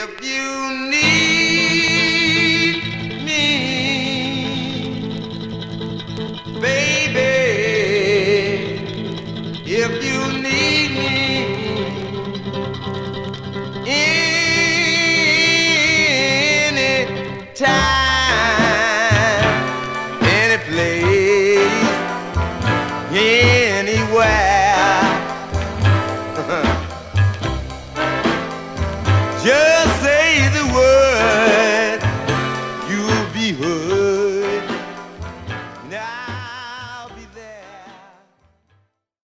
If you need me, baby, if you need me any time, any place, anywhere, just